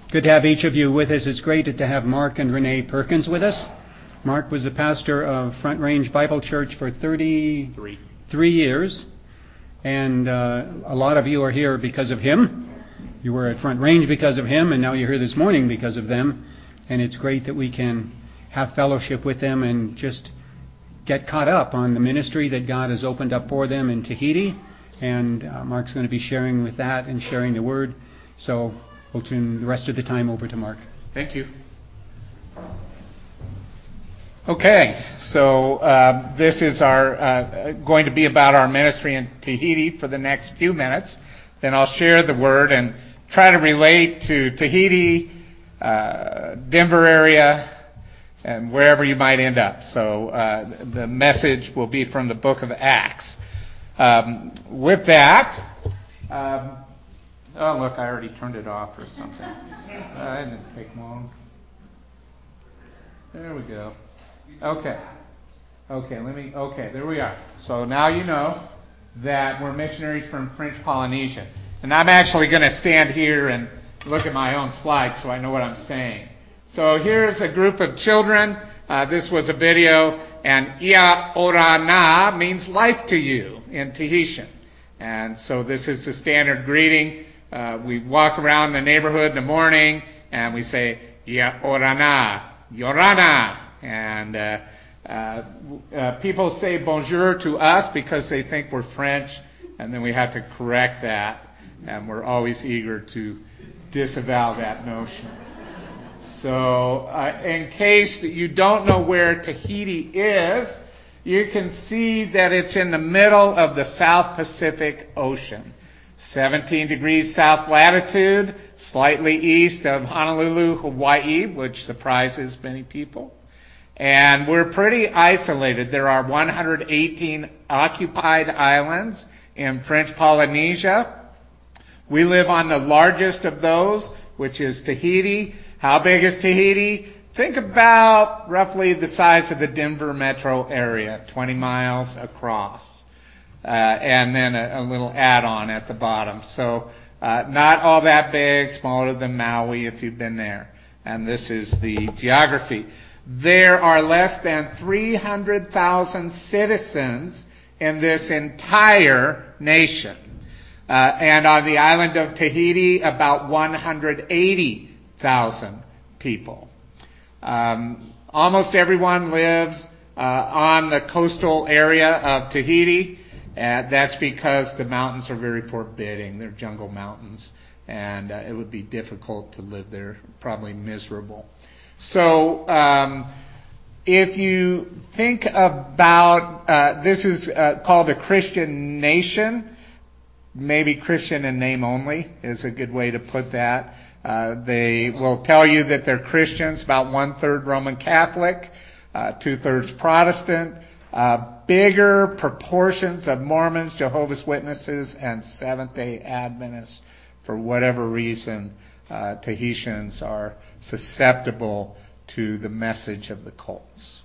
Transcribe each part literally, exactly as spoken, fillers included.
Good to have each of you with us. It's great to have Mark and Renee Perkins with us. Mark was the pastor of Front Range Bible Church for thirty-three Three years, and uh, a lot of you are here because of him. You were at Front Range because of him, and now you're here this morning because of them. And it's great that we can have fellowship with them and just get caught up on the ministry that God has opened up for them in Tahiti. And uh, Mark's going to be sharing with that and sharing the word. So we'll turn the rest of the time over to Mark. Thank you. Okay, so uh, this is our uh, going to be about our ministry in Tahiti for the next few minutes. Then I'll share the word and try to relate to Tahiti, uh, Denver area, and wherever you might end up. So uh, the message will be from the book of Acts. Um, with that, um, oh look, I already turned it off or something. Uh, it didn't take long. There we go. Okay. Okay, let me, okay, there we are. So now you know that we're missionaries from French Polynesia. And I'm actually going to stand here and look at my own slides so I know what I'm saying. So here's a group of children. Uh, this was a video, and Ia Ora Na means life to you in Tahitian. And so this is the standard greeting. Uh, we walk around the neighborhood in the morning, and we say, Ia Ora Na, Yorana. And uh, uh, uh, people say bonjour to us because they think we're French, and then we have to correct that. And we're always eager to disavow that notion. So uh, in case you don't know where Tahiti is, you can see that it's in the middle of the South Pacific Ocean. seventeen degrees south latitude, slightly east of Honolulu, Hawaii, which surprises many people. And we're pretty isolated. There are one hundred eighteen occupied islands in French Polynesia. We live on the largest of those, which is Tahiti. How big is Tahiti? Think about roughly the size of the Denver metro area, twenty miles across. Uh, and then a, a little add-on at the bottom. So uh, not all that big, smaller than Maui if you've been there. And this is the geography. There are less than three hundred thousand citizens in this entire nation. Uh, and on the island of Tahiti, about one hundred eighty thousand people. Um, almost everyone lives uh, on the coastal area of Tahiti. Uh, that's because the mountains are very forbidding. They're jungle mountains, and uh, it would be difficult to live there, probably miserable. So um, if you think about, uh, this is uh, called a Christian nation. Maybe Christian in name only is a good way to put that. Uh, they will tell you that they're Christians, about one-third Roman Catholic, uh, two-thirds Protestant, uh, bigger proportions of Mormons, Jehovah's Witnesses, and Seventh-day Adventists. For whatever reason, uh, Tahitians are susceptible to the message of the cults.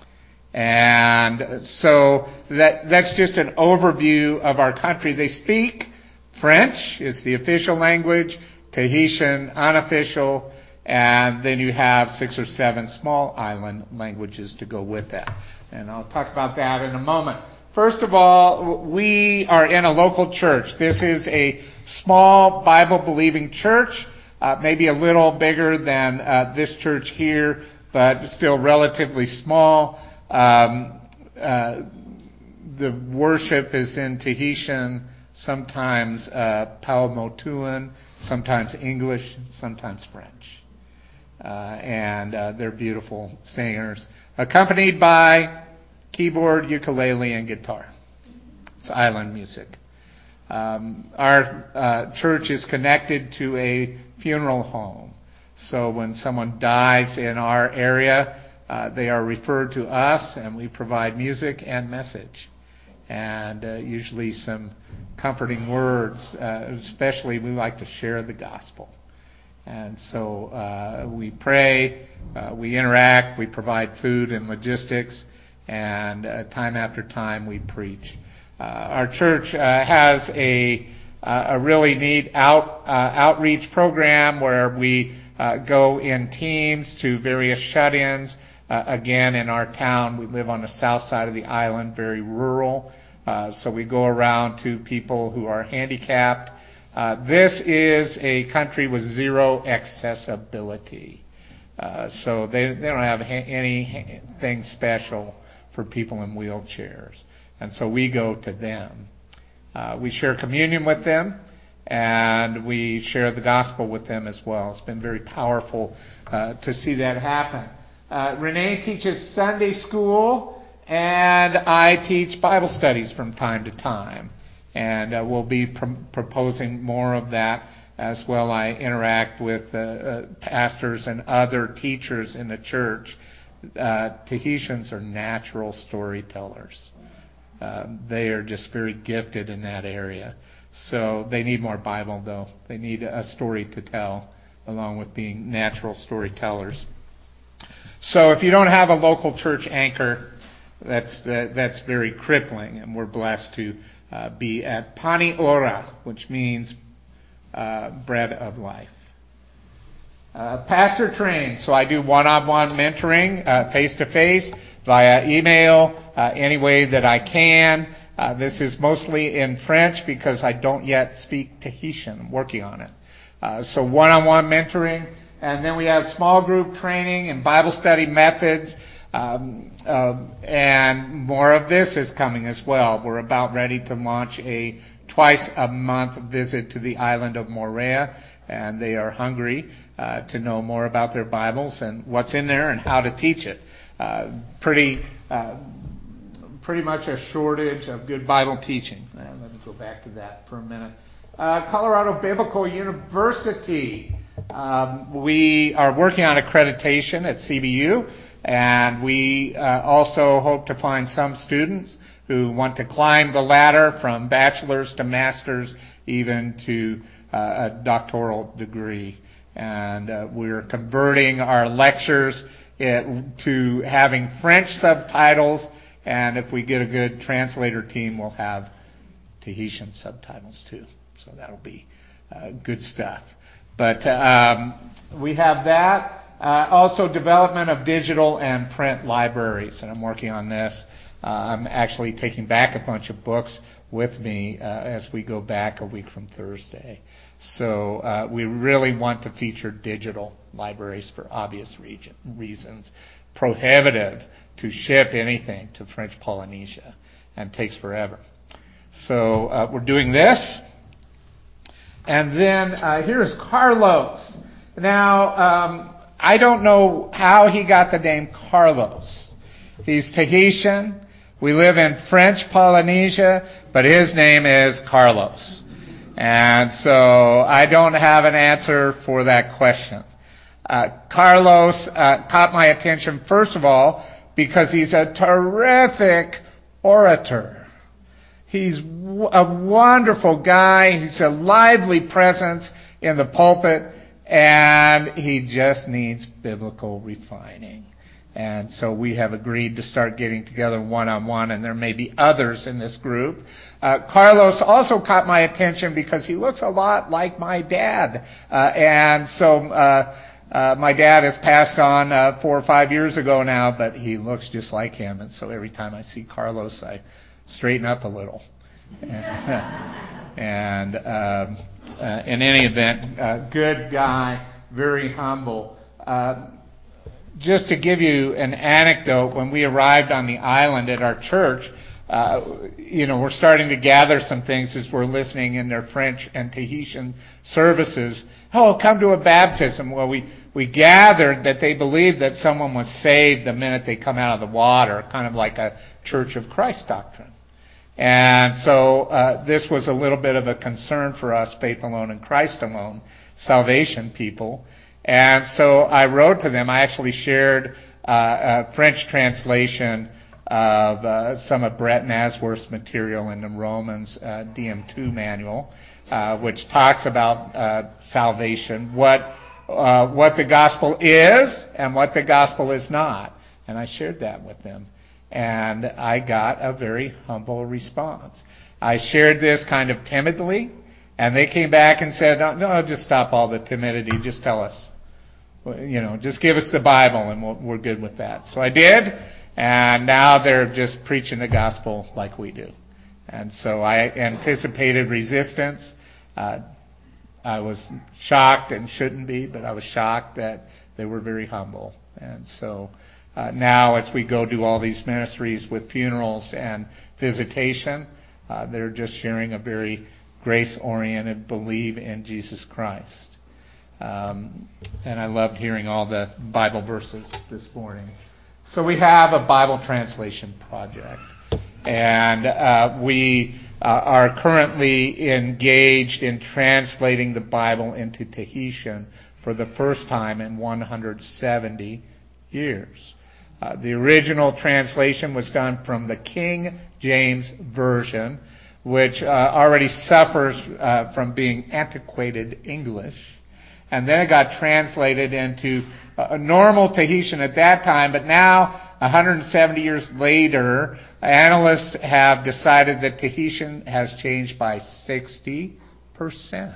And so that that's just an overview of our country. They speak French, is the official language, Tahitian unofficial, and then you have six or seven small island languages to go with that. And I'll talk about that in a moment. First of all, we are in a local church. This is a small Bible-believing church, uh, maybe a little bigger than uh, this church here, but still relatively small. Um, uh, the worship is in Tahitian, sometimes uh, Paumotuan, sometimes English, sometimes French. Uh, and uh, they're beautiful singers, accompanied by keyboard, ukulele, and guitar. It's island music. Um, our uh, church is connected to a funeral home. So when someone dies in our area, Uh, they are referred to us, and we provide music and message, and uh, usually some comforting words. Uh, especially, we like to share the gospel, and so uh, we pray, uh, we interact, we provide food and logistics, and uh, time after time we preach. Uh, our church uh, has a uh, a really neat out uh, outreach program where we uh, go in teams to various shut-ins. Uh, again, in our town, we live on the south side of the island, very rural. Uh, so we go around to people who are handicapped. Uh, this is a country with zero accessibility. Uh, so they, they don't have ha- anything special for people in wheelchairs. And so we go to them. Uh, we share communion with them, and we share the gospel with them as well. It's been very powerful uh, to see that happen. Uh, Renee teaches Sunday school, and I teach Bible studies from time to time. And uh, we'll be pr- proposing more of that as well. I interact with uh, uh, pastors and other teachers in the church. Uh, Tahitians are natural storytellers. Uh, they are just very gifted in that area. So they need more Bible, though. They need a story to tell, along with being natural storytellers. So if you don't have a local church anchor, that's uh, that's very crippling, and we're blessed to uh, be at Pani Ora, which means uh, bread of life. Uh, pastor training. So I do one-on-one mentoring, uh, face-to-face, via email, uh, any way that I can. Uh, this is mostly in French because I don't yet speak Tahitian. I'm working on it. Uh, so one-on-one mentoring. And then we have small group training and Bible study methods. Um, uh, and more of this is coming as well. We're about ready to launch a twice-a-month visit to the island of Moorea. And they are hungry uh, to know more about their Bibles and what's in there and how to teach it. Uh, pretty, uh, pretty much a shortage of good Bible teaching. Uh, let me go back to that for a minute. Uh, Colorado Biblical University. Um, we are working on accreditation at C B U, and we uh, also hope to find some students who want to climb the ladder from bachelor's to master's, even to Uh, a doctoral degree. And uh, we're converting our lectures it, to having French subtitles, and if we get a good translator team, we'll have Tahitian subtitles too. So that'll be uh, good stuff. But um, we have that. Uh, also development of digital and print libraries, and I'm working on this. Uh, I'm actually taking back a bunch of books with me uh, as we go back a week from Thursday. So uh, we really want to feature digital libraries for obvious region, reasons. Prohibitive to ship anything to French Polynesia, and takes forever. So uh, we're doing this. And then uh, here's Carlos. Now, um, I don't know how he got the name Carlos. He's Tahitian. We live in French Polynesia, but his name is Carlos. And so I don't have an answer for that question. Uh, Carlos uh, caught my attention, first of all, because he's a terrific orator. He's w- a wonderful guy. He's a lively presence in the pulpit, and he just needs biblical refining. And so we have agreed to start getting together one-on-one, and there may be others in this group. Uh, Carlos also caught my attention because he looks a lot like my dad. Uh, and so uh, uh, my dad has passed on uh, four or five years ago now, but he looks just like him. And so every time I see Carlos, I straighten up a little. and um, uh, in any event, uh, good guy, very humble. Uh, Just to give you an anecdote, when we arrived on the island at our church, uh, you know, we're starting to gather some things as we're listening in their French and Tahitian services. Oh, come to a baptism. Well, we, we gathered that they believed that someone was saved the minute they come out of the water, kind of like a Church of Christ doctrine. And so uh, this was a little bit of a concern for us, faith alone and Christ alone, salvation people. And so I wrote to them. I actually shared uh, a French translation of uh, some of Brett Nasworth's material in the Romans uh, D M two manual, uh, which talks about uh, salvation, what uh, what the gospel is and what the gospel is not. And I shared that with them. And I got a very humble response. I shared this kind of timidly, And they came back and said, no, no, just stop all the timidity. Just tell us. You know, just give us the Bible and we'll, we're good with that. So I did, and now they're just preaching the gospel like we do. And so I anticipated resistance. Uh, I was shocked, and shouldn't be, but I was shocked that they were very humble. And so uh, now as we go do all these ministries with funerals and visitation, uh, they're just sharing a very grace-oriented believe in Jesus Christ. Um, and I loved hearing all the Bible verses this morning. So we have a Bible translation project. And uh, we uh, are currently engaged in translating the Bible into Tahitian for the first time in one hundred seventy years. Uh, the original translation was done from the King James Version, which uh, already suffers uh, from being antiquated English. And then it got translated into a normal Tahitian at that time, but now, one hundred seventy years later, analysts have decided that Tahitian has changed by sixty percent.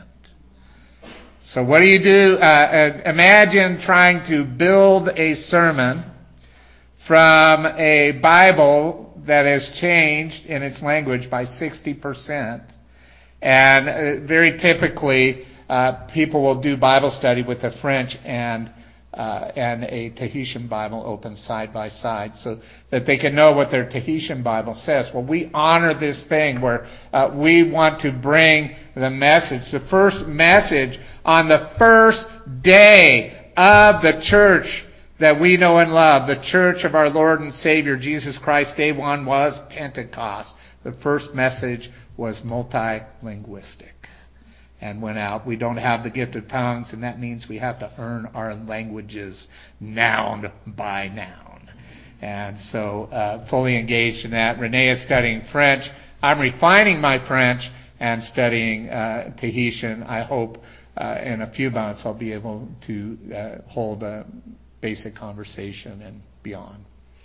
So what do you do? Uh, imagine trying to build a sermon from a Bible that has changed in its language by sixty percent. And uh, very typically, uh, people will do Bible study with a French and uh, and a Tahitian Bible open side by side so that they can know what their Tahitian Bible says. Well, we honor this thing where uh, we want to bring the message, the first message on the first day of the church that we know and love, the church of our Lord and Savior Jesus Christ. Day one was Pentecost. The first message was multilinguistic and went out. We don't have the gift of tongues, and that means we have to earn our languages noun by noun. And so uh, fully engaged in that. Renee is studying French. I'm refining my French and studying uh, Tahitian. I hope uh, in a few months I'll be able to uh, hold a basic conversation and beyond.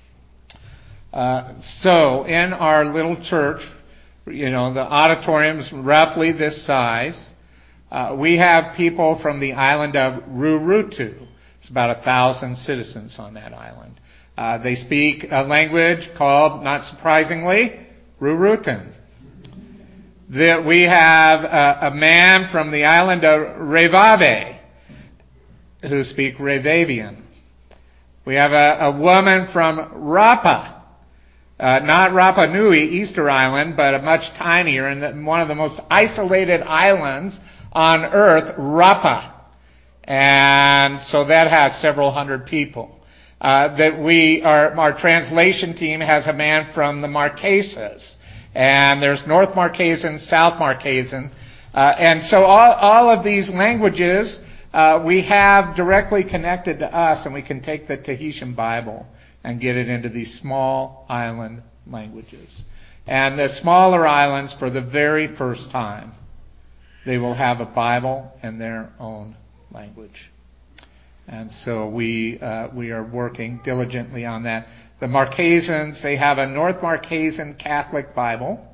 Uh, so in our little church, you know, the auditorium's roughly this size. Uh, we have people from the island of Rurutu. It's about a thousand citizens on that island. Uh, they speak a language called, not surprisingly, Rurutan. The, we have a, a man from the island of Revave who speak Revavian. We have a, a woman from Rapa. Uh, not Rapa Nui, Easter Island, but a much tinier and the, one of the most isolated islands on Earth, Rapa. And so that has several hundred people. Uh, that we, our, our translation team has a man from the Marquesas. And there's North Marquesan, South Marquesan. Uh, and so all, all of these languages, uh, we have directly connected to us, and we can take the Tahitian Bible and get it into these small island languages. And the smaller islands, for the very first time, they will have a Bible in their own language. And so we uh, we are working diligently on that. The Marquesans, they have a North Marquesan Catholic Bible.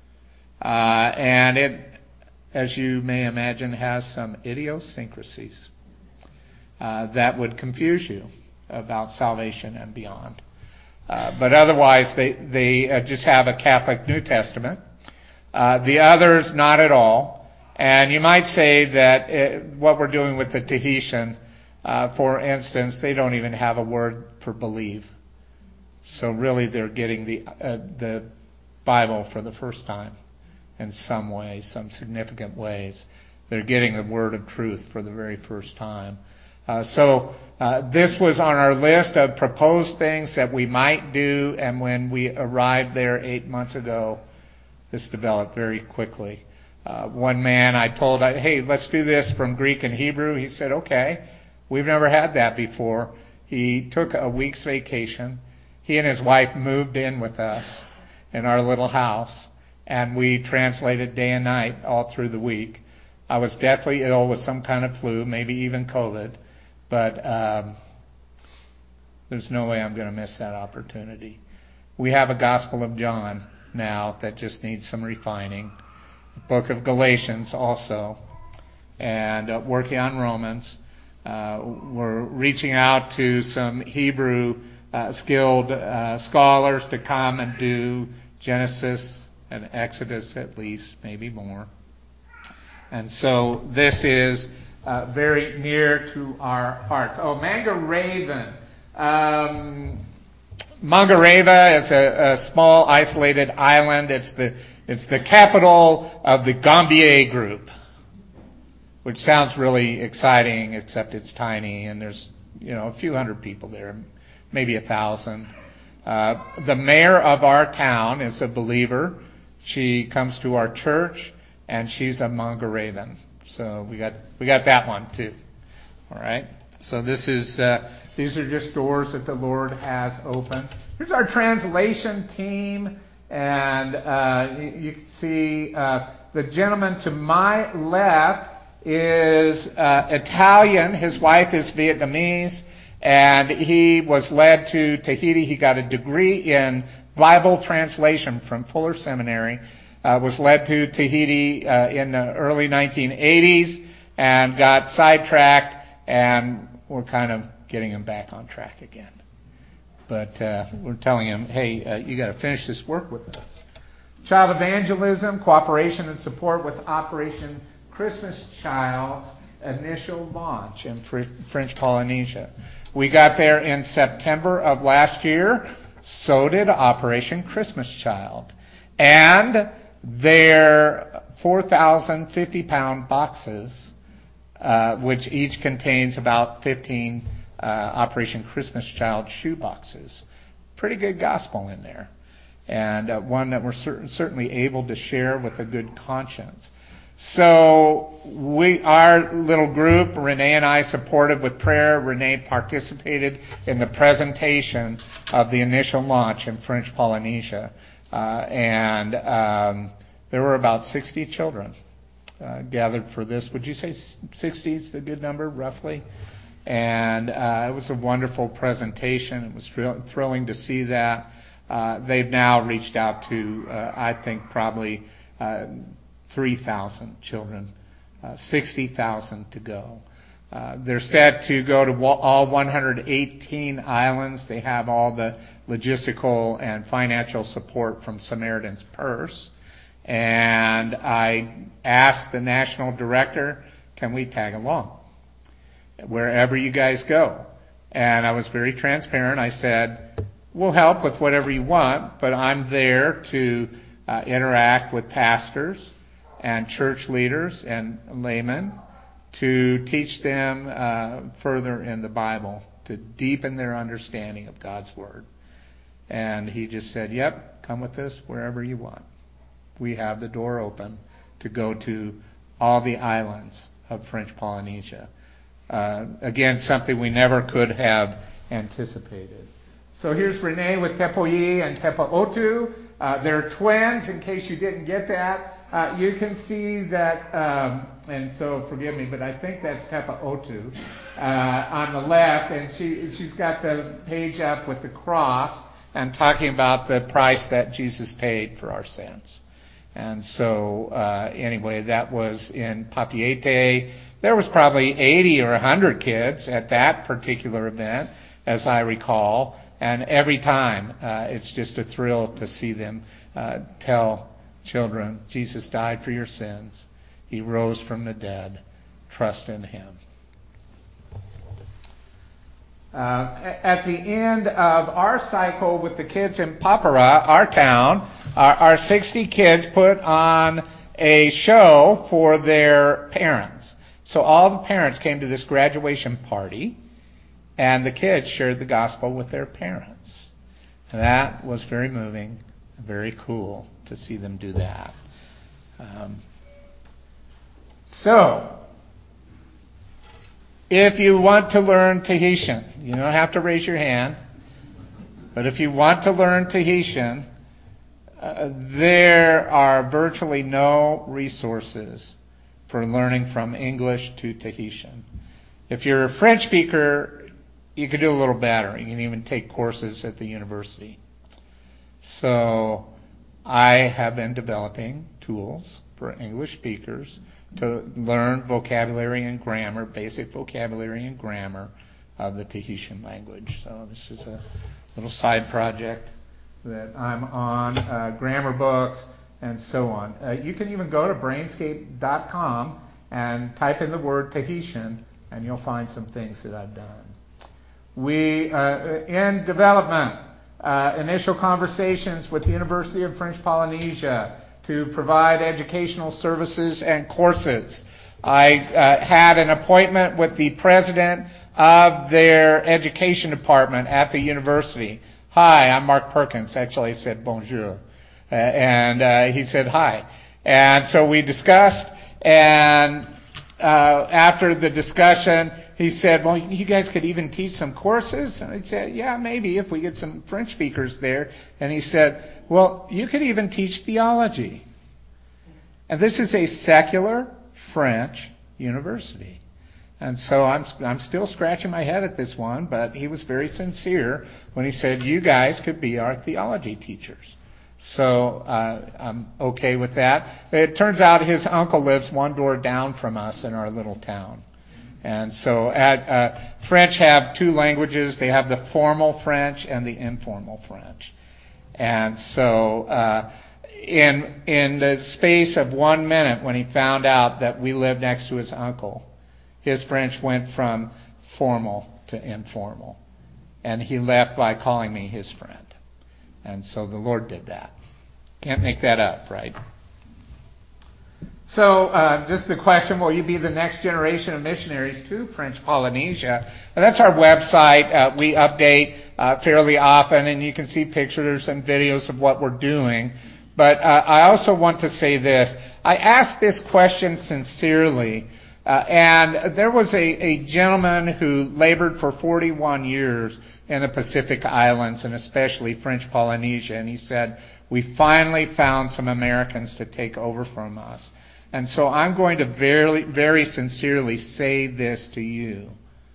Uh, and it, as you may imagine, has some idiosyncrasies uh, that would confuse you about salvation and beyond. Uh, but otherwise, they, they uh, just have a Catholic New Testament. Uh, the others, not at all. And you might say that it, what we're doing with the Tahitian, uh, for instance, they don't even have a word for believe. So really they're getting the uh, the Bible for the first time in some ways, some significant ways. They're getting the word of truth for the very first time. Uh, so uh, this was on our list of proposed things that we might do, and when we arrived there eight months ago, this developed very quickly. Uh, one man I told, hey, let's do this from Greek and Hebrew. He said, okay. We've never had that before. He took a week's vacation. He and his wife moved in with us in our little house, and we translated day and night all through the week. I was deathly ill with some kind of flu, maybe even COVID, but um, there's no way I'm going to miss that opportunity. We have a Gospel of John now that just needs some refining. the book of Galatians also, and uh, working on Romans. Uh, we're reaching out to some Hebrew uh, skilled uh, scholars to come and do Genesis and Exodus at least, maybe more. And so this is uh, very near to our hearts. Oh, Mangareva. Um, Mangareva is a, a small isolated island. It's the it's the capital of the Gambier group, which sounds really exciting, except it's tiny, and there's, you know, a few hundred people there, maybe a thousand. Uh, the mayor of our town is a believer. She comes to our church, and she's a Mangarevan. So we got we got that one too. All right. So this is uh, these are just doors that the Lord has opened. Here's our translation team, and uh, you, you can see uh, the gentleman to my left is uh, Italian. His wife is Vietnamese, and he was led to Tahiti. He got a degree in Bible translation from Fuller Seminary. Uh, was led to Tahiti uh, in the early nineteen eighties and got sidetracked, and we're kind of getting him back on track again. But uh, we're telling him, hey, uh, you got to finish this work with us. Child evangelism, cooperation and support with Operation Christmas Child's initial launch in Fr- French Polynesia. We got there in September of last year. So did Operation Christmas Child. And their four thousand fifty-pound boxes, uh, which each contains about fifteen uh, Operation Christmas Child shoe boxes. Pretty good gospel in there. And uh, one that we're cer- certainly able to share with a good conscience. So we, our little group, Renee and I supported with prayer. Renee participated in the presentation of the initial launch in French Polynesia. Uh, and um, there were about sixty children uh, gathered for this. Would you say sixty is a good number, roughly? And uh, it was a wonderful presentation. It was thrill- thrilling to see that. Uh, they've now reached out to, uh, I think, probably uh, three thousand children, uh, sixty thousand to go. Uh, they're set to go to all one hundred eighteen islands. They have all the logistical and financial support from Samaritan's Purse. And I asked the national director, can we tag along wherever you guys go? And I was very transparent. I said, we'll help with whatever you want, but I'm there to uh, interact with pastors and church leaders and laymen to teach them uh, further in the Bible, to deepen their understanding of God's Word. And he just said, yep, come with us wherever you want. We have the door open to go to all the islands of French Polynesia. Uh, again, something we never could have anticipated. So here's Renee with Tepoyi and Tepaotu. Uh, they're twins, in case you didn't get that. Uh, you can see that, um, and so forgive me, but I think that's Tepaotu uh, on the left, and she, she's got the page up with the cross and talking about the price that Jesus paid for our sins. And so, uh, anyway, that was in Papeete. There was probably eighty or one hundred kids at that particular event, as I recall. And every time, uh, it's just a thrill to see them uh, tell children, Jesus died for your sins. He rose from the dead. Trust in him. Uh, at the end of our cycle with the kids in Papara, our town, our, our sixty kids put on a show for their parents. So all the parents came to this graduation party, and the kids shared the gospel with their parents. And that was very moving, very cool to see them do that. Um, so, if you want to learn Tahitian, you don't have to raise your hand, but if you want to learn Tahitian, uh, there are virtually no resources for learning from English to Tahitian. If you're a French speaker, you can do a little better. You can even take courses at the university. So I have been developing tools for English speakers to learn vocabulary and grammar, basic vocabulary and grammar of the Tahitian language. So this is a little side project that I'm on, uh, grammar books, and so on. Uh, you can even go to brainscape dot com and type in the word Tahitian, and you'll find some things that I've done. We, uh, in development, uh, initial conversations with the University of French Polynesia to provide educational services and courses. I uh, had an appointment with the president of their education department at the university. Hi, I'm Mark Perkins. Actually, I said bonjour. Uh, and uh, he said hi. And so we discussed, and uh, after the discussion, he said, well, you guys could even teach some courses? And I said, yeah, maybe if we get some French speakers there. And he said, well, you could even teach theology. And this is a secular French university. And so I'm I'm still scratching my head at this one, but he was very sincere when he said, you guys could be our theology teachers. So uh, I'm okay with that. It turns out his uncle lives one door down from us in our little town. And so at uh, French have two languages. They have the formal French and the informal French. And so uh, in in the space of one minute, when he found out that we lived next to his uncle, his French went from formal to informal. And he left by calling me his friend. And so the Lord did that. Can't make that up, right? So uh, just the question, will you be the next generation of missionaries to French Polynesia? And that's our website. Uh, we update uh, fairly often, and you can see pictures and videos of what we're doing. But uh, I also want to say this. I asked this question sincerely. Uh, and there was a, a gentleman who labored for forty-one years in the Pacific Islands, and especially French Polynesia, and he said, we finally found some Americans to take over from us. And so I'm going to very, very sincerely say this to you.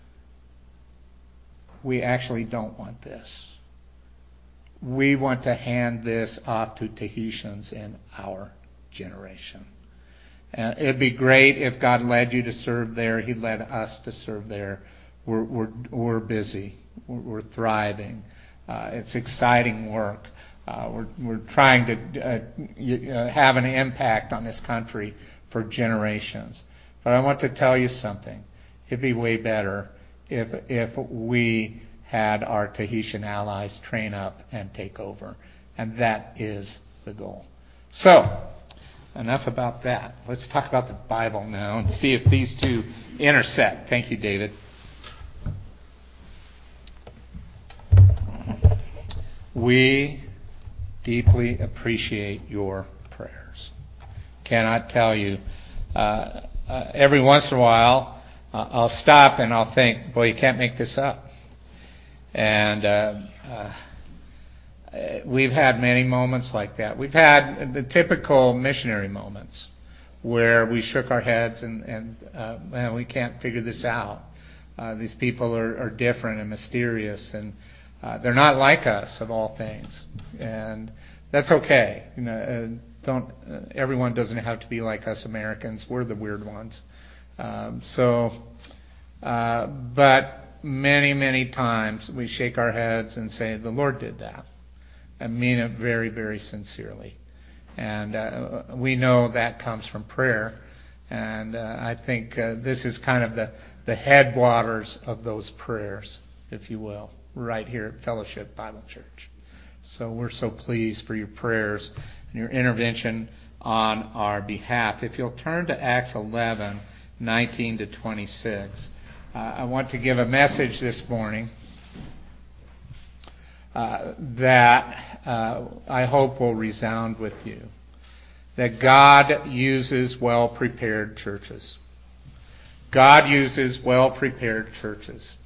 We actually don't want this. We want to hand this off to Tahitians in our generation. And it'd be great if God led you to serve there. He led us to serve there. We're we're we're busy. We're, we're thriving. Uh, it's exciting work. Uh, we're we're trying to uh, have an impact on this country for generations. But I want to tell you something. It'd be way better if if we had our Tahitian allies train up and take over, and that is the goal. So. Enough about that. Let's talk about the Bible now and see if these two intersect. Thank you, David. We deeply appreciate your prayers. Cannot tell you. Uh, uh, every once in a while, uh, I'll stop and I'll think, boy, you can't make this up. And uh, uh, we've had many moments like that. We've had the typical missionary moments where we shook our heads and, and uh, man, we can't figure this out. Uh, these people are, are different and mysterious, and uh, they're not like us, of all things. And that's okay. You know, uh, don't uh, everyone doesn't have to be like us Americans. We're the weird ones. Um, so, uh, but many, many times we shake our heads and say, the Lord did that. I mean it very, very sincerely. And uh, we know that comes from prayer. And uh, I think uh, this is kind of the, the headwaters of those prayers, if you will, right here at Fellowship Bible Church. So we're so pleased for your prayers and your intervention on our behalf. If you'll turn to Acts eleven, nineteen to twenty-six, uh, I want to give a message this morning Uh, that uh, I hope will resound with you. That God uses well-prepared churches. God uses well-prepared churches.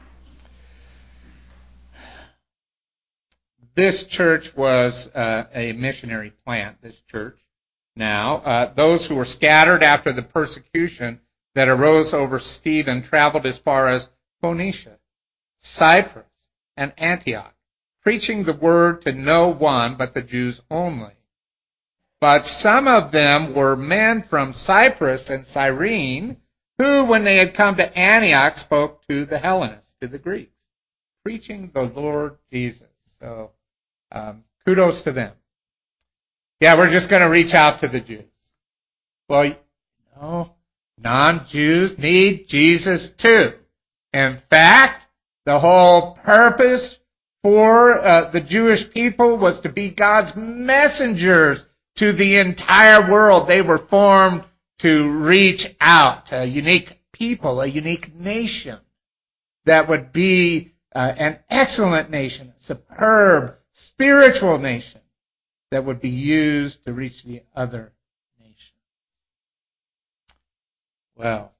This church was uh, a missionary plant, this church. Now, uh, those who were scattered after the persecution that arose over Stephen traveled as far as Phoenicia, Cyprus, and Antioch, preaching the word to no one but the Jews only. But some of them were men from Cyprus and Cyrene, who, when they had come to Antioch, spoke to the Hellenists, to the Greeks, preaching the Lord Jesus. So, um, kudos to them. Yeah, we're just going to reach out to the Jews. Well, no, non-Jews need Jesus too. In fact, the whole purpose for uh, the Jewish people was to be God's messengers to the entire world. They were formed to reach out, a unique people, a unique nation that would be uh, an excellent nation, a superb, spiritual nation that would be used to reach the other nations. Well,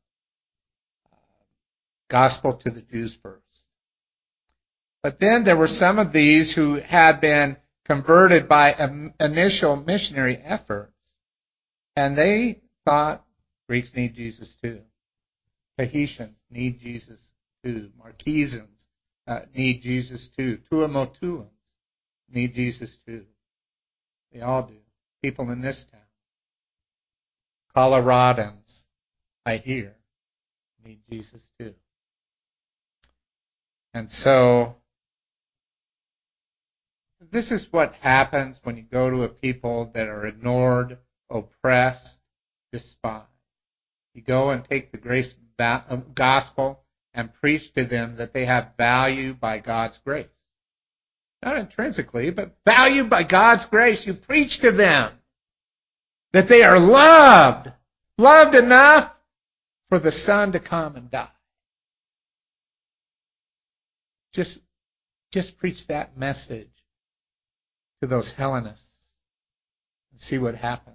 gospel to the Jews first. But then there were some of these who had been converted by initial missionary efforts, and they thought Greeks need Jesus too. Tahitians need Jesus too. Marquesans uh, need Jesus too. Tuamotuans need Jesus too. They all do. People in this town. Coloradans, I hear, need Jesus too. And so, this is what happens when you go to a people that are ignored, oppressed, despised. You go and take the grace gospel and preach to them that they have value by God's grace. Not intrinsically, but value by God's grace. You preach to them that they are loved, loved enough for the Son to come and die. Just, just preach that message to those Hellenists and see what happens.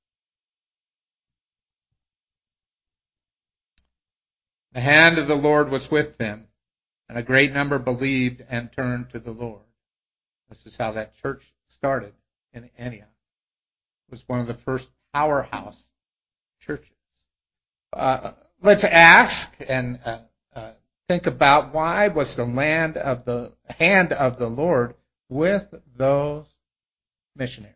The hand of the Lord was with them, and a great number believed and turned to the Lord. This is how that church started in Antioch. It was one of the first powerhouse churches. Uh, let's ask and uh, uh, think about, why was the land of the hand of the Lord with those missionaries?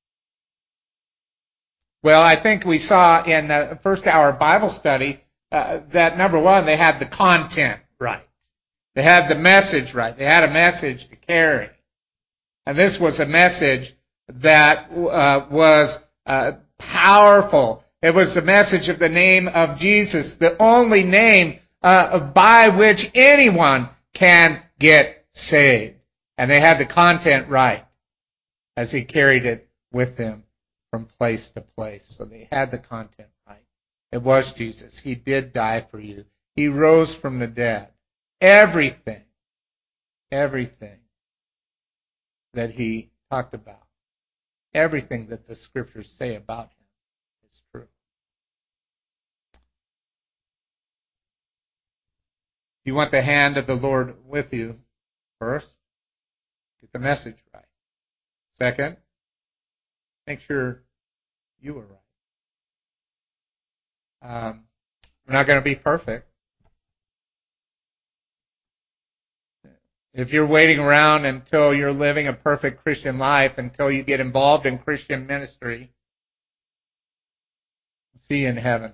Well, I think we saw in the first hour Bible study uh, that, number one, they had the content right. They had the message right. They had a message to carry. And this was a message that uh, was uh, powerful. It was the message of the name of Jesus, the only name uh, by which anyone can get saved. And they had the content right as he carried it with them from place to place. So they had the content right. It was Jesus. He did die for you. He rose from the dead. Everything, everything that he talked about, everything that the scriptures say about him is true. You want the hand of the Lord with you, first, get the message right. Second, make sure you are right. Um, we're not going to be perfect. If you're waiting around until you're living a perfect Christian life, until you get involved in Christian ministry, I'll see you in heaven.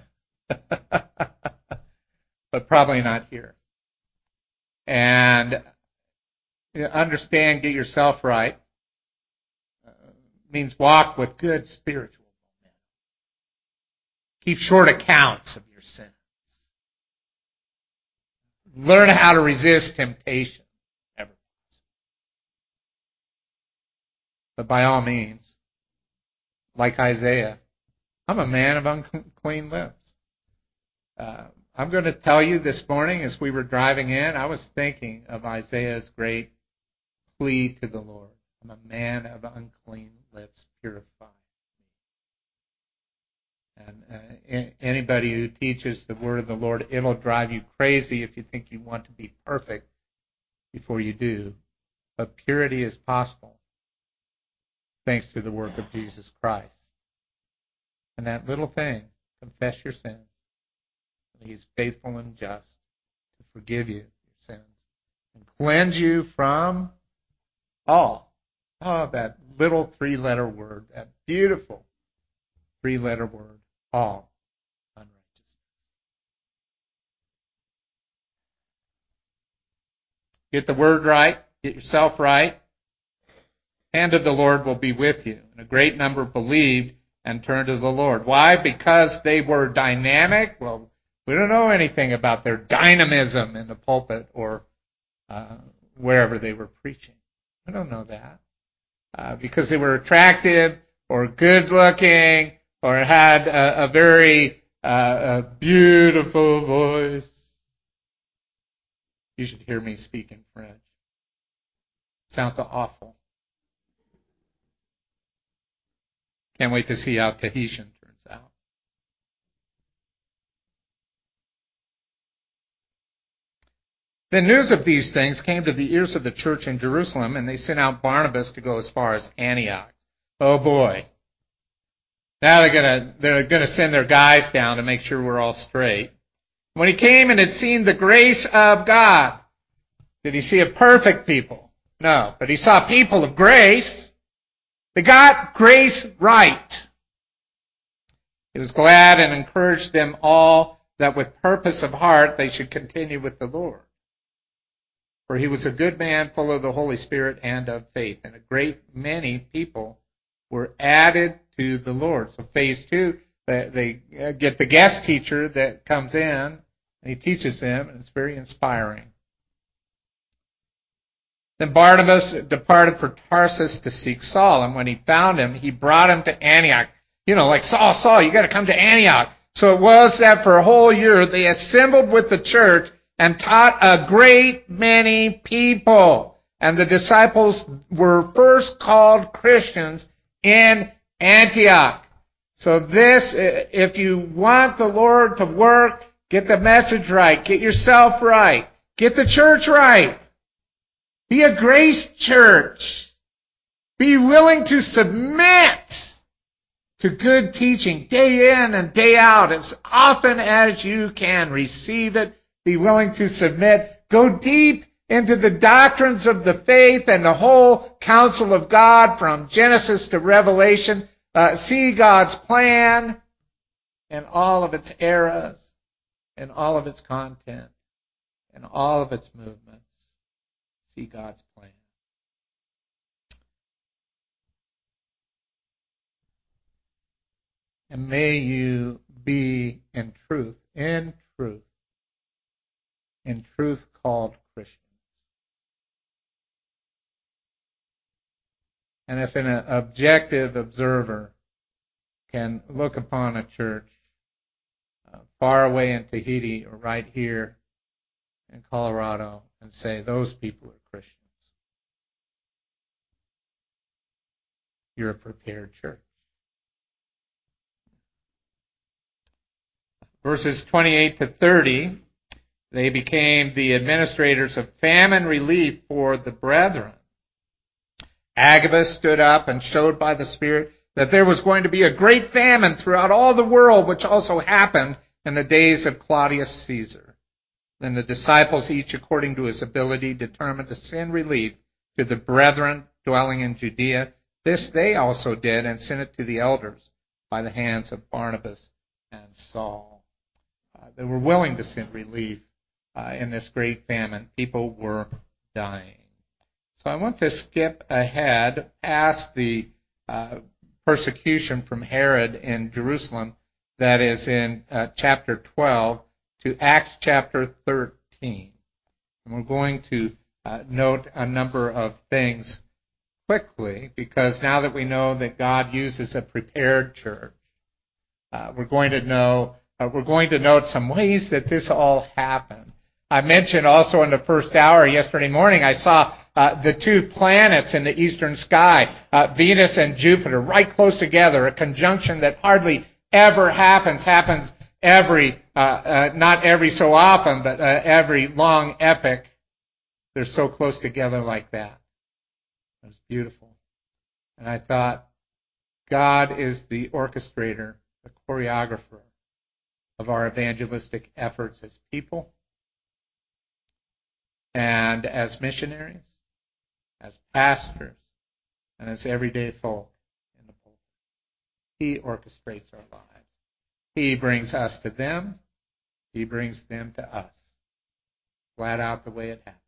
But probably not here. And understand, get yourself right. Uh, means walk with good spiritual momentum. Keep short accounts of your sins. Learn how to resist temptation. But by all means, like Isaiah, I'm a man of unclean lips. Uh, I'm going to tell you this morning, as we were driving in, I was thinking of Isaiah's great plea to the Lord. I'm a man of unclean lips, purify me. And uh, anybody who teaches the word of the Lord, it'll drive you crazy if you think you want to be perfect before you do. But purity is possible, thanks to the work of Jesus Christ. And that little thing, confess your sins. He's faithful and just to forgive you your sins and cleanse you from all Oh, that little three-letter word, that beautiful three-letter word, all unrighteousness. Get the word right, get yourself right, hand of the Lord will be with you. And a great number believed and turned to the Lord. Why? Because they were dynamic? Well, we don't know anything about their dynamism in the pulpit or uh, wherever they were preaching. We don't know that. Uh, because they were attractive or good-looking or had a, a very uh, a beautiful voice. You should hear me speak in French. Sounds awful. Can't wait to see how Tahitian turns out. The news of these things came to the ears of the church in Jerusalem, and they sent out Barnabas to go as far as Antioch. Oh boy. Now they're gonna they're gonna send their guys down to make sure we're all straight. When he came and had seen the grace of God, did he see a perfect people? No, but he saw people of grace. They got grace right. He was glad and encouraged them all that with purpose of heart they should continue with the Lord. For he was a good man, full of the Holy Spirit and of faith. And a great many people were added to the Lord. So phase two, they get the guest teacher that comes in, and he teaches them, and it's very inspiring. Then Barnabas departed for Tarsus to seek Saul, and when he found him, he brought him to Antioch. You know, like, Saul, Saul, you got to come to Antioch. So it was that for a whole year they assembled with the church and taught a great many people. And the disciples were first called Christians in Antioch. So this, if you want the Lord to work, get the message right, get yourself right, get the church right. Be a grace church. Be willing to submit to good teaching day in and day out as often as you can. Receive it. Be willing to submit. Go deep into the doctrines of the faith and the whole counsel of God from Genesis to Revelation. Uh, see God's plan and all of its eras and all of its content and all of its movements. See God's plan. And may you be in truth, in truth, in truth called Christians. And if an objective observer can look upon a church uh, far away in Tahiti or right here in Colorado and say, those people are Christians, you're a prepared church. Verses twenty-eight to thirty, they became the administrators of famine relief for the brethren. Agabus stood up and showed by the Spirit that there was going to be a great famine throughout all the world, which also happened in the days of Claudius Caesar. Then the disciples, each according to his ability, determined to send relief to the brethren dwelling in Judea. This they also did, and sent it to the elders by the hands of Barnabas and Saul. Uh, they were willing to send relief uh, in this great famine. People were dying. So I want to skip ahead past the uh, persecution from Herod in Jerusalem that is in uh, chapter twelve to Acts chapter thirteen. And we're going to uh, note a number of things quickly, because now that we know that God uses a prepared church, uh, we're going to know uh, we're going to note some ways that this all happened. I mentioned also in the first hour yesterday morning, I saw uh, the two planets in the eastern sky, uh, Venus and Jupiter, right close together, a conjunction that hardly ever happens, happens every, uh, uh, not every so often, but uh, every long epoch. They're so close together like that. It was beautiful. And I thought, God is the orchestrator, the choreographer of our evangelistic efforts as people and as missionaries, as pastors, and it's everyday folk in the pulpit. He orchestrates our lives. He brings us to them. He brings them to us. Flat out the way it happens.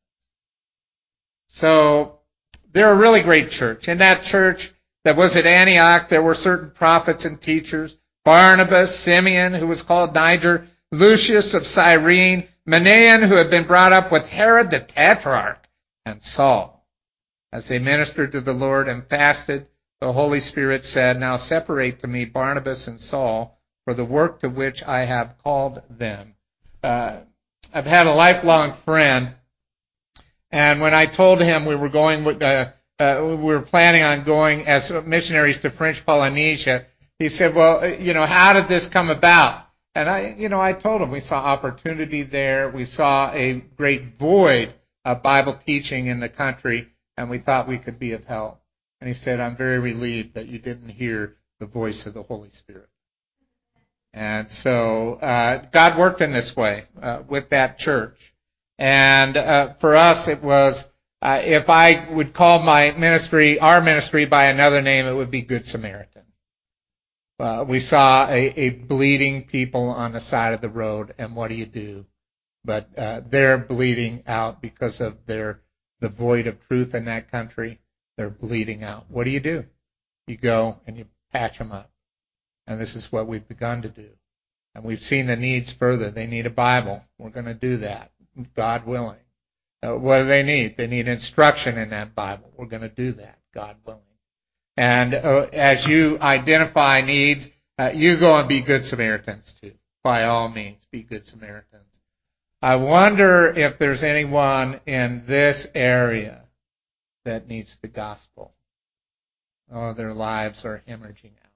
So they're a really great church. In that church that was at Antioch, there were certain prophets and teachers. Barnabas, Simeon, who was called Niger, Lucius of Cyrene, Manaen, who had been brought up with Herod the Tetrarch, and Saul. As they ministered to the Lord and fasted, the Holy Spirit said, "Now separate to me Barnabas and Saul for the work to which I have called them." Uh, I've had a lifelong friend, and when I told him we were going, uh, uh, we were planning on going as missionaries to French Polynesia, he said, "Well, you know, how did this come about?" And I, you know, I told him we saw opportunity there, we saw a great void of Bible teaching in the country, and we thought we could be of help. And he said, "I'm very relieved that you didn't hear the voice of the Holy Spirit." And so uh, God worked in this way uh, with that church. And uh, for us, it was, uh, if I would call my ministry, our ministry by another name, it would be Good Samaritan. Uh, we saw a, a bleeding people on the side of the road, and what do you do? But uh, they're bleeding out because of their the void of truth in that country. They're bleeding out. What do you do? You go and you patch them up. And this is what we've begun to do. And we've seen the needs further. They need a Bible. We're going to do that, God willing. Uh, what do they need? They need instruction in that Bible. We're going to do that, God willing. And uh, as you identify needs, uh, you go and be good Samaritans too. By all means, be good Samaritans. I wonder if there's anyone in this area that needs the gospel. Oh, their lives are hemorrhaging out.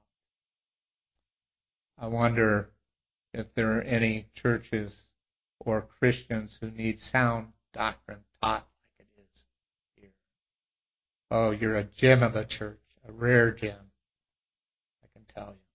I wonder if there are any churches or Christians who need sound doctrine taught like it is here. Oh, you're a gem of a church. A rare gem, I can tell you.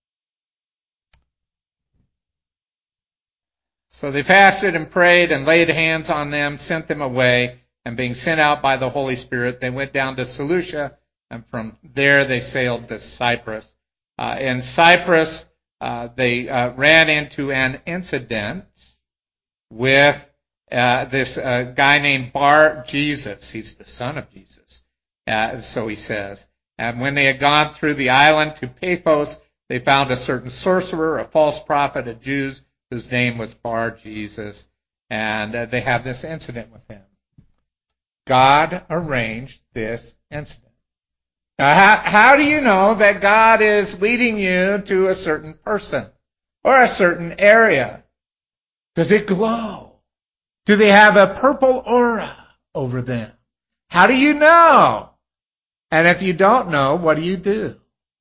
So they fasted and prayed and laid hands on them, sent them away, and being sent out by the Holy Spirit, they went down to Seleucia, and from there they sailed to Cyprus. Uh, in Cyprus, uh, they uh, ran into an incident with uh, this uh, guy named Bar Jesus. He's the son of Jesus, uh, so he says. And when they had gone through the island to Paphos, they found a certain sorcerer, a false prophet of Jews, whose name was Bar Jesus, and uh, they have this incident with him. God arranged this incident. Now, how, how do you know that God is leading you to a certain person or a certain area? Does it glow? Do they have a purple aura over them? How do you know? And if you don't know, what do you do?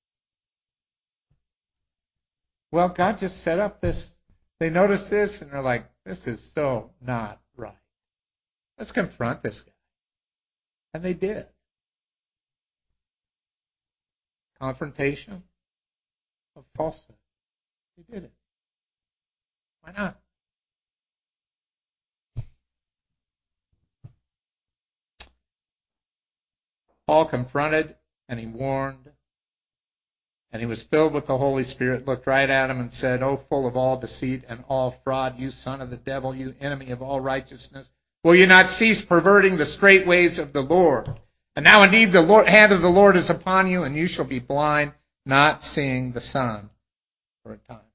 Well, God just set up this. They notice this, and they're like, this is so not right. Let's confront this guy. And they did. Confrontation of falsehood. They did it. Why not? Paul confronted, and he warned, and he was filled with the Holy Spirit, looked right at him and said, "O full of all deceit and all fraud, you son of the devil, you enemy of all righteousness, will you not cease perverting the straight ways of the Lord? And now indeed the Lord, hand of the Lord is upon you, and you shall be blind, not seeing the sun for a time."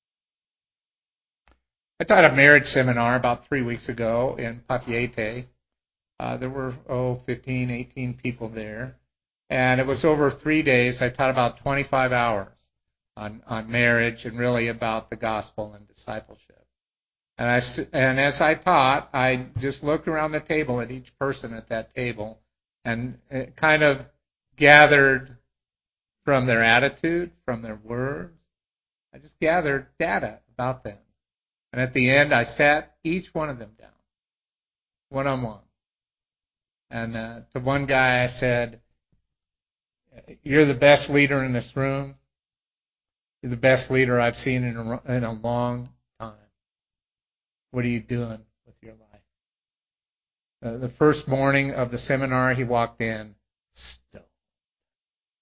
I taught a marriage seminar about three weeks ago in Papeete. Uh, there were, oh, fifteen, eighteen people there. And it was over three days. I taught about twenty-five hours on, on marriage and really about the gospel and discipleship. And, I, and as I taught, I just looked around the table at each person at that table and it kind of gathered from their attitude, from their words. I just gathered data about them. And at the end, I sat each one of them down, one-on-one. And uh, to one guy, I said, "You're the best leader in this room. You're the best leader I've seen in a, in a long time. What are you doing with your life?" Uh, the first morning of the seminar, he walked in, stoned.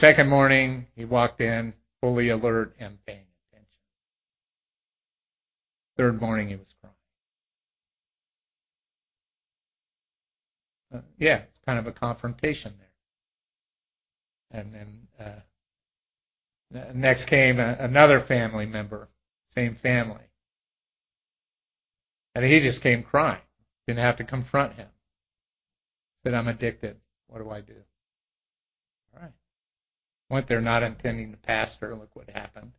Second morning, he walked in fully alert and paying attention. Third morning, he was crying. Uh, yeah, it's kind of a confrontation there. And then uh, next came a, another family member, same family. And he just came crying. Didn't have to confront him. Said, I'm addicted. What do I do? All right. Went there not intending to pastor. Look what happened.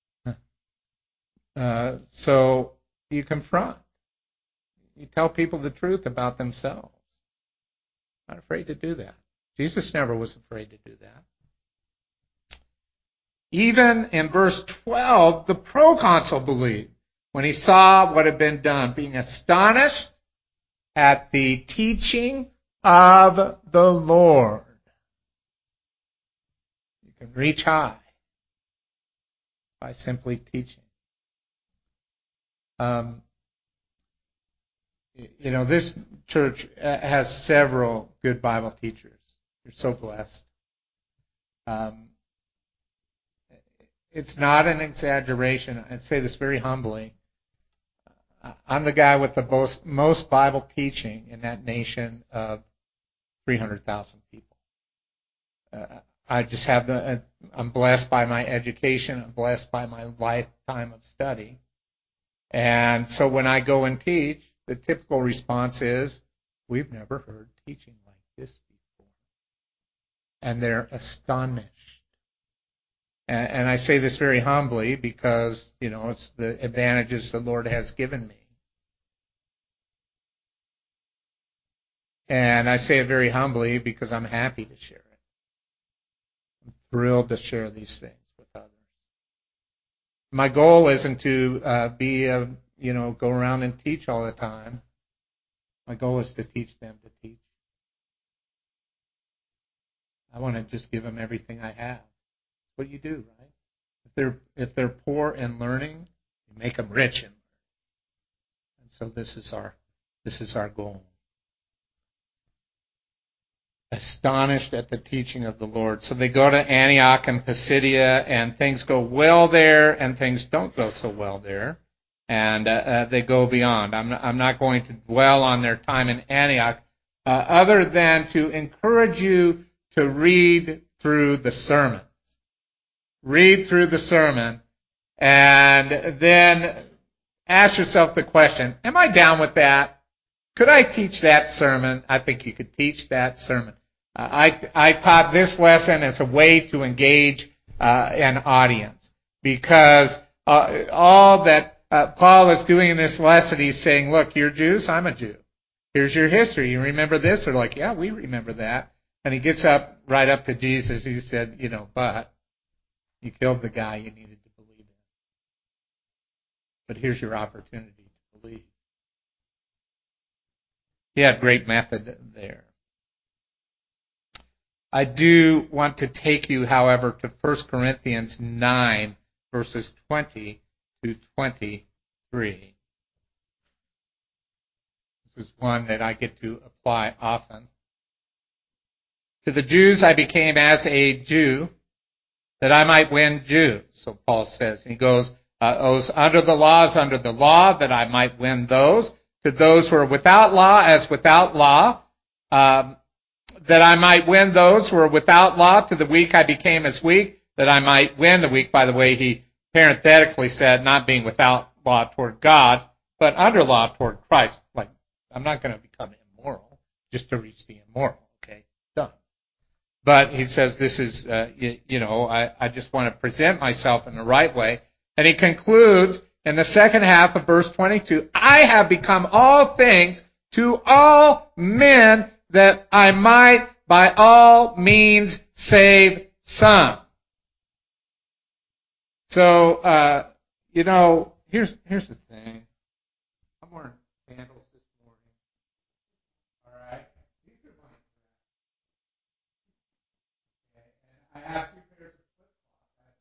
Uh, so you confront. You tell people the truth about themselves. Not afraid to do that. Jesus never was afraid to do that. Even in verse twelve, the proconsul believed when he saw what had been done, being astonished at the teaching of the Lord. You can reach high by simply teaching. Um, you know, this church has several good Bible teachers. You're so blessed. Um, it's not an exaggeration. I say this very humbly. I'm the guy with the most, most Bible teaching in that nation of three hundred thousand people. Uh, I just have the, uh, I'm blessed by my education. I'm blessed by my lifetime of study. And so when I go and teach, the typical response is, we've never heard teaching like this before. And they're astonished. And, and I say this very humbly because, you know, it's the advantages the Lord has given me. And I say it very humbly because I'm happy to share it. I'm thrilled to share these things with others. My goal isn't to uh, be a, you know, go around and teach all the time. My goal is to teach them to teach. I want to just give them everything I have. That's what you do, right? If they're if they're poor in learning, you make them rich in learning. And so this is our this is our goal. Astonished at the teaching of the Lord. So they go to Antioch and Pisidia, and things go well there, and things don't go so well there. And uh, uh, they go beyond. I'm not, I'm not going to dwell on their time in Antioch, uh, other than to encourage you to read through the sermon. Read through the sermon, and then ask yourself the question, am I down with that? Could I teach that sermon? I think you could teach that sermon. Uh, I, I taught this lesson as a way to engage uh, an audience, because uh, all that uh, Paul is doing in this lesson, he's saying, look, you're Jews, I'm a Jew. Here's your history. You remember this? They're like, yeah, we remember that. And he gets up right up to Jesus. He said, you know, but you killed the guy you needed to believe in. But here's your opportunity to believe. He had great method there. I do want to take you, however, to First Corinthians nine, verses twenty to twenty-three. This is one that I get to apply often. To the Jews I became as a Jew, that I might win Jews. So Paul says. He goes, uh, those under the law is under the law, that I might win those. To those who are without law as without law, um, that I might win those who are without law. To the weak I became as weak, that I might win the weak. By the way, he parenthetically said not being without law toward God, but under law toward Christ. Like, I'm not going to become immoral just to reach the immoral. Okay, done. But he says this is, uh, you, you know, I, I just want to present myself in the right way. And he concludes in the second half of verse twenty-two, I have become all things to all men, that I might by all means save some. So, uh, you know, here's here's the thing. I'm wearing sandals this morning. All right? These are my okay. And I have two pairs of flip-flops. I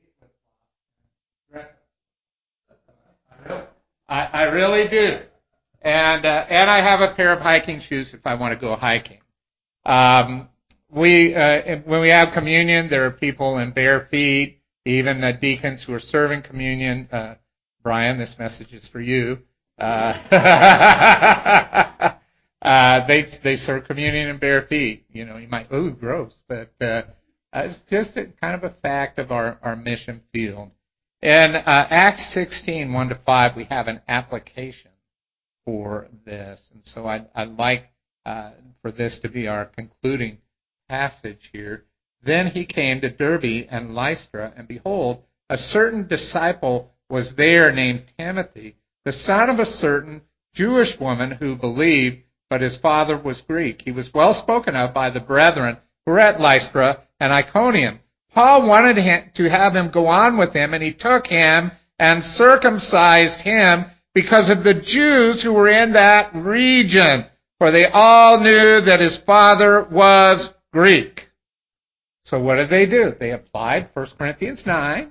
have flip-flops and dress up. I, I really do. And uh, and I have a pair of hiking shoes if I want to go hiking. Um, we uh, when we have communion, there are people in bare feet, even the deacons who are serving communion. Uh, Brian, this message is for you. Uh, uh, they they serve communion in bare feet. You know, you might, ooh, gross, but uh, it's just a, kind of a fact of our, our mission field. In uh, Acts sixteen, one to five, we have an application for this. And so I'd, I'd like uh, for this to be our concluding passage here. Then he came to Derbe and Lystra, and behold, a certain disciple was there named Timothy, the son of a certain Jewish woman who believed, but his father was Greek. He was well spoken of by the brethren who were at Lystra and Iconium. Paul wanted him to have him go on with him, and he took him and circumcised him because of the Jews who were in that region, for they all knew that his father was Greek. So what did they do? They applied First Corinthians nine.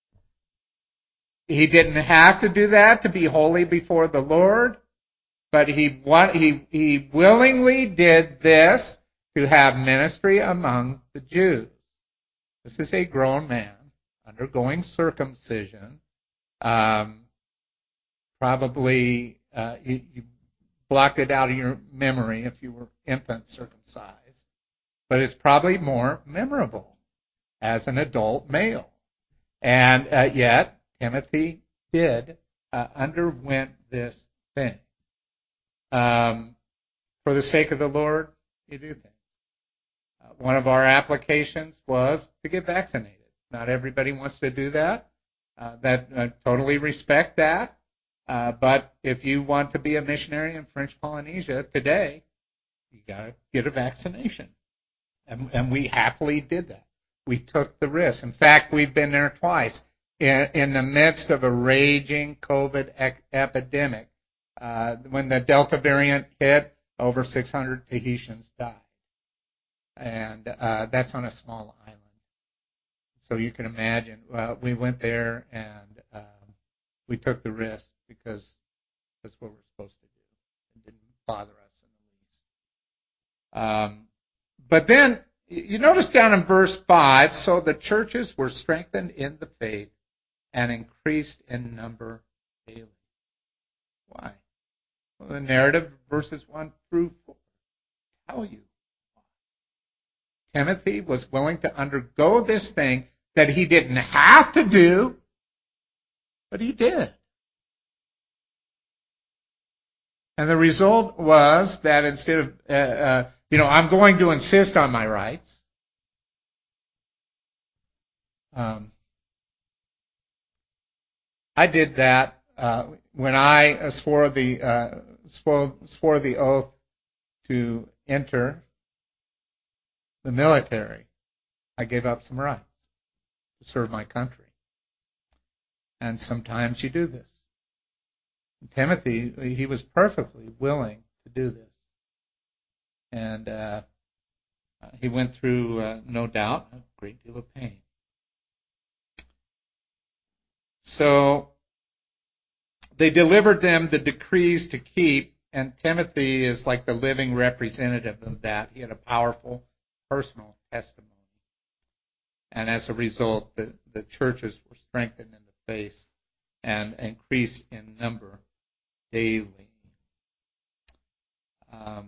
He didn't have to do that to be holy before the Lord, but he he he willingly did this to have ministry among the Jews. This is a grown man undergoing circumcision. Um, probably uh, you, you blocked it out of your memory if you were infant circumcised, but it's probably more memorable as an adult male. And uh, yet, Timothy did uh, underwent this thing. Um, for the sake of the Lord, you do things. Uh, one of our applications was to get vaccinated. Not everybody wants to do that. Uh, that uh, totally respect that. Uh, but if you want to be a missionary in French Polynesia today, you got to get a vaccination. And, and we happily did that. We took the risk. In fact, we've been there twice. In, in the midst of a raging COVID ec- epidemic, uh, when the Delta variant hit, over six hundred Tahitians died. And uh, that's on a small island. So you can imagine, uh, we went there and um, we took the risk because that's what we're supposed to do. It didn't bother us in the least. Um, but then, you notice down in verse five, so the churches were strengthened in the faith and increased in number daily. Why? Well, the narrative, verses one through four, tell you why. Timothy was willing to undergo this thing that he didn't have to do, but he did. And the result was that instead of, uh, uh, you know, I'm going to insist on my rights, um, I did that uh, when I swore the uh, swore, swore the oath to enter the military. I gave up some rights to serve my country, and sometimes you do this. Timothy, he was perfectly willing to do this, and uh, he went through, uh, no doubt, a great deal of pain. So they delivered them the decrees to keep, and Timothy is like the living representative of that. He had a powerful personal testimony. And as a result, the, the churches were strengthened in the faith and increased in number daily. Um,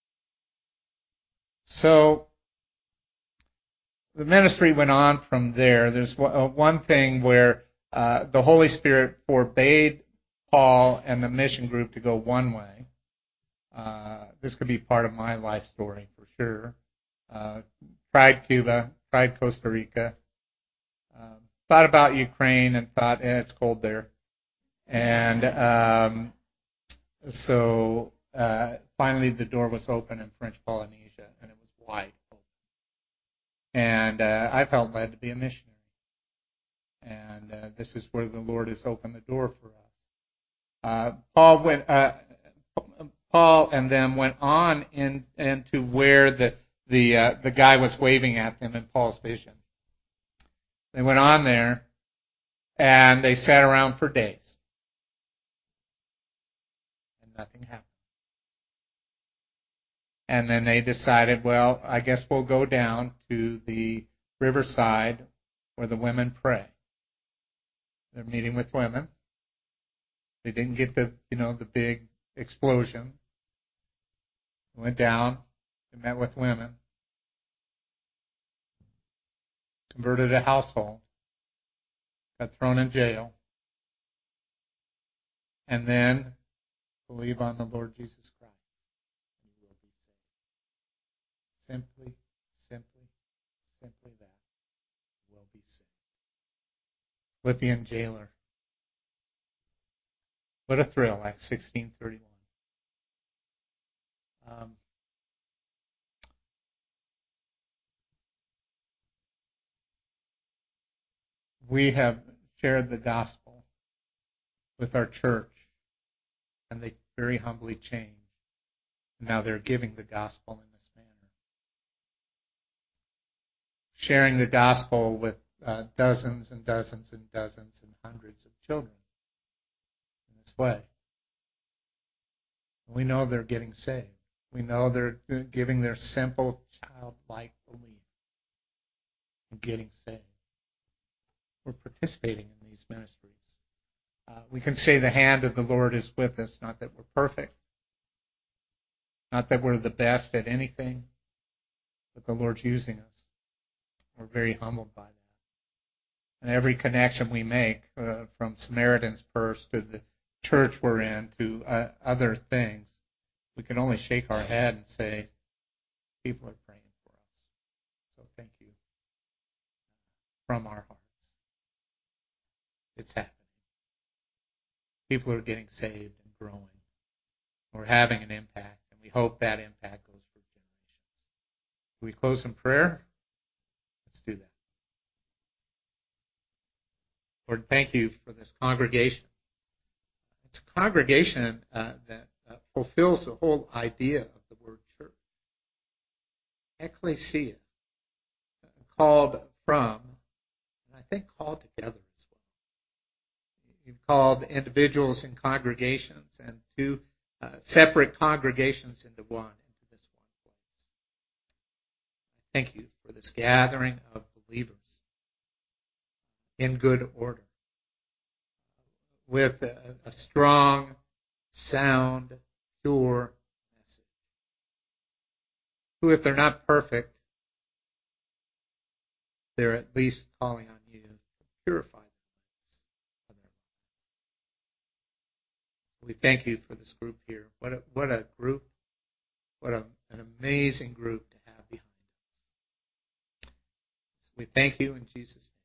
so the ministry went on from there. There's one thing where uh, the Holy Spirit forbade Paul and the mission group to go one way. Uh, this could be part of my life story for sure. Uh, tried Cuba, tried Costa Rica, um, thought about Ukraine and thought, eh, it's cold there. And um, so uh, finally the door was open in French Polynesia, and it was wide open. And uh, I felt led to be a missionary. And uh, this is where the Lord has opened the door for us. Uh, Paul went. Uh, Paul and them went on in, into where the the uh, the guy was waving at them in Paul's vision. They went on there, and they sat around for days, and nothing happened. And then they decided, well, I guess we'll go down to the riverside where the women pray. They're meeting with women. They didn't get the, you know, the big explosion. They went down, they met with women, converted a household, got thrown in jail, and then believe on the Lord Jesus Christ, and you will be saved. Simply, simply, simply that. You will be saved. Philippian jailer. What a thrill, Acts sixteen thirty-one. Um, we have shared the gospel with our church, and they very humbly changed. Now they're giving the gospel in this manner. Sharing the gospel with uh, dozens and dozens and dozens and hundreds of children in this way. We know they're getting saved. We know they're giving their simple childlike belief and getting saved. We're participating in these ministries. Uh, we can say the hand of the Lord is with us, not that we're perfect, not that we're the best at anything, but the Lord's using us. We're very humbled by that. And every connection we make, uh, from Samaritan's Purse to the church we're in to uh, other things, we can only shake our head and say, people are praying for us. So thank you from our hearts. It's happening. People are getting saved and growing. We're having an impact, and we hope that impact goes for generations. Can we close in prayer? Let's do that. Lord, thank you for this congregation. It's a congregation uh, that uh, fulfills the whole idea of the word church. Ecclesia, called from, and I think called together as well. You've called individuals and congregations and two uh, separate congregations into one, into this one place. Thank you for this gathering of believers in good order, with a, a strong, sound, pure message. Who, if they're not perfect, they're at least calling on you to purify them. We thank you for this group here. What a, what a group, what a, an amazing group to have behind us. We thank you in Jesus' name.